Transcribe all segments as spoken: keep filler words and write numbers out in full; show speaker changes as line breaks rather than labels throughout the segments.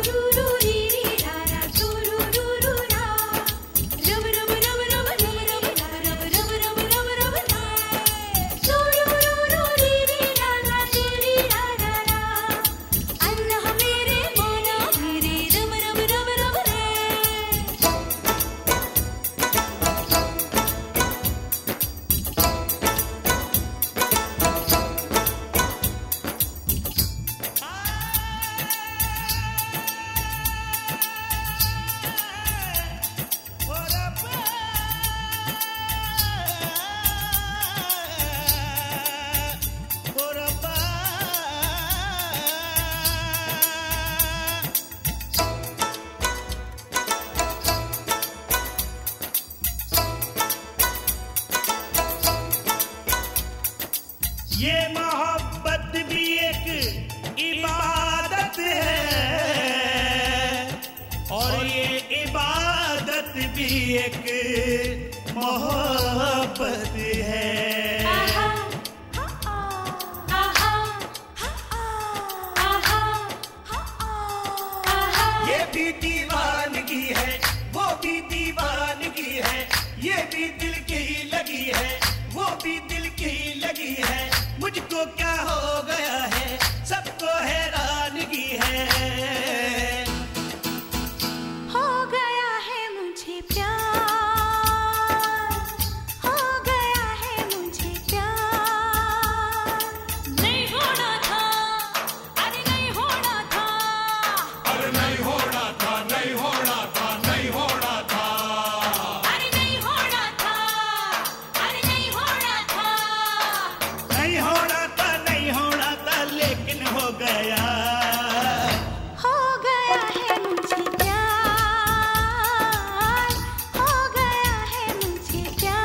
ये मोहब्बत भी एक इबादत है और ये इबादत भी एक मोहब्बत है। ये भी दीवानगी है, वो भी दीवानगी है, ये भी दिल की लगी है, वो भी दिल की लगी है। मुझको क्या हो गया है, सबको हैरानगी है।
हो गया है मुझे प्यार, हो गया है मुझे प्यार। नहीं होना था, अरे नहीं होना था,
अरे नहीं होना था, नहीं होना था, नहीं होना था,
अरे नहीं होना था, अरे नहीं होना था,
नहीं होना था, नहीं होना था, लेकिन हो गया।
हो गया है मुझे प्यार, हो गया है मुझे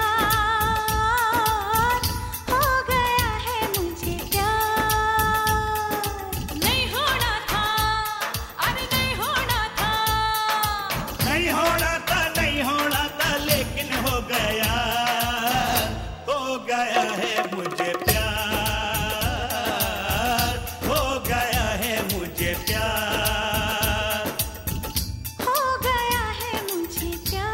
प्यार, हो गया है मुझे प्यार। नहीं होना था, अरे नहीं होना था,
नहीं होना था, नहीं होना था, लेकिन हो गया। हो गया है मुझे प्यार, हो गया है मुझे प्यार।
हो गया है मुझे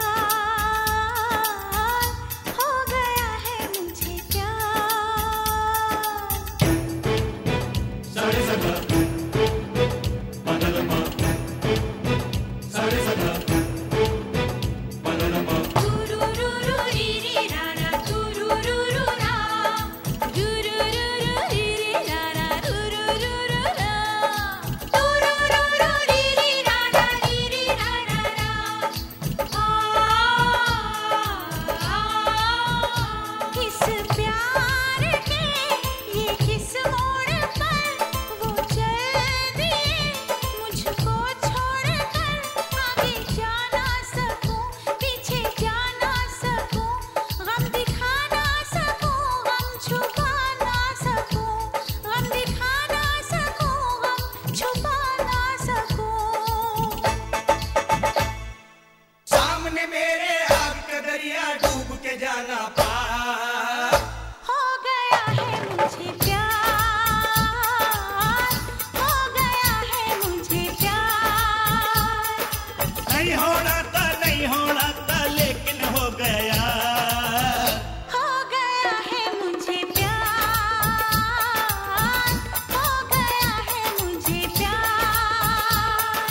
प्यार, हो गया है मुझे प्यार।
सारे सगा पनलमा, सारे सगा पनलमा,
तुरुरुरु रीरी रारा तुरुरुरु रा, तुरुरुरु रीरी रारा तुरुरुरु रा, तुरुरुरु रीरी रारा रीरी रारा रा। आ किस प्यार के ये किस मोड़ पर वो चल दिए, मुझको छोड़कर आगे जा ना सकूं, पीछे जा ना सकूं, गम दिखा ना सकूं, गम छुपा ना सकूं, गम दिखा ना सकूं, गम छुपा ना सकूं।
सामने मेरे आग का दरिया डूब के जाना पार।
हो गया है मुझे प्यार, हो गया है मुझे प्यार।
नहीं होना था, नहीं होना था, लेकिन हो गया।
हो गया है मुझे प्यार, हो गया है मुझे प्यार।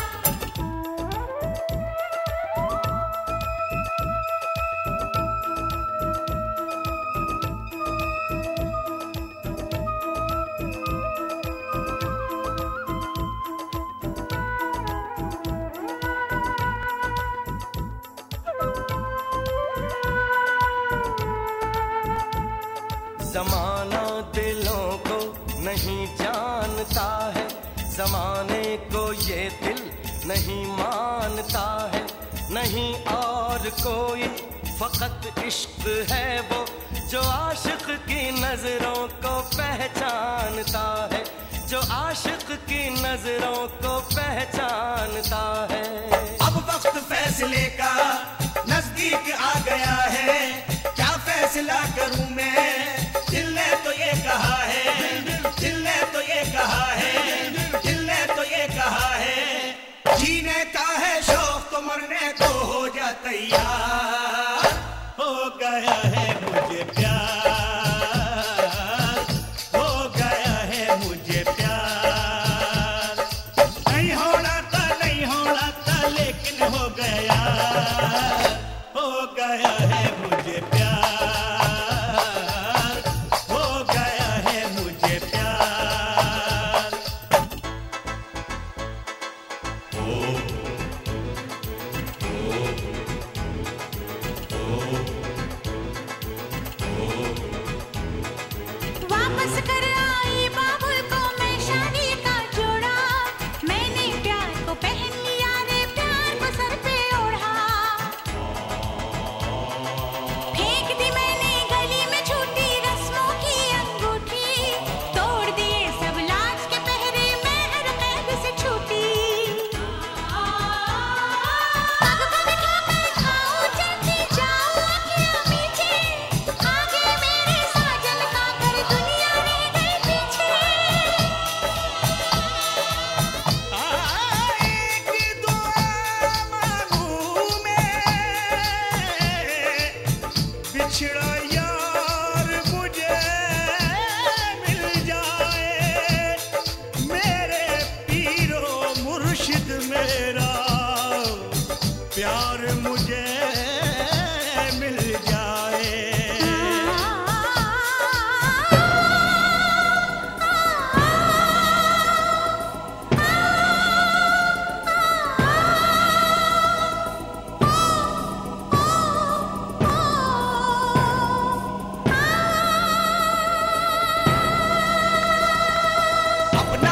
जमाना दिलों को नहीं जानता है, जमाने को ये दिल नहीं मानता है, नहीं और कोई फकत इश्क है वो जो आशिक की नजरों को पहचानता है, जो आशिक की नजरों को पहचानता है।
अब वक्त फैसले का नजदीक आ गया है, क्या फैसला करूं मैं? दिल ने तो ये कहा है, दिल ने तो ये कहा है, दिल ने तो ये कहा है, जी तैयार हो गया है मुझे प्यार, हो गया है मुझे प्यार। नहीं होना था नहीं होना था लेकिन हो गया, हो गया है मुझे प्यार, हो गया है मुझे प्यार।
वापस कर आई बाबुल को मैं शादी का जोड़ा, मैंने प्यार को पहन लिया रे प्यार को सर पे ओढ़ा। फेंक दी मैंने गली में छूटी रस्मों की अंगूठी, तोड़ दिए सब लाज के पहरे मैं हर कैद से छूटी। पग पग ठोकर खाऊं चलती जाऊं अखियां मीठी, आगे मेरे साजन का कर दुनिया रह गई पीछे।
एक दुआ मांगू मैं, बिछड़ा यार मुझे मिल जाए, मेरे पीरो मुर्शिद मेरा प्यार मुझे मिल जाए। अपना